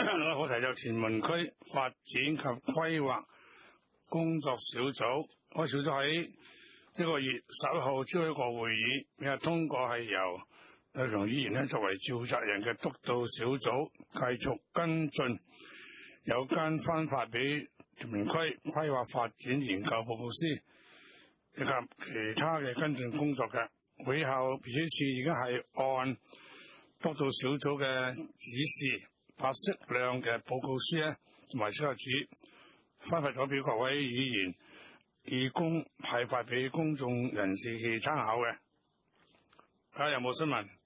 我提就屯門區發展及規劃工作小組，小組喺呢個月11號召開一個會議，並通過係由劉松議員作為召集人嘅督導小組繼續跟進有關分發俾屯門區規劃發展研究報告書以及其他嘅跟進工作嘅。會後秘書處已經係按督導小組嘅指示，把適量嘅報告書同埋小冊子分發咗俾各位議員，以供派發俾公眾人士去參考嘅。睇下有冇新聞？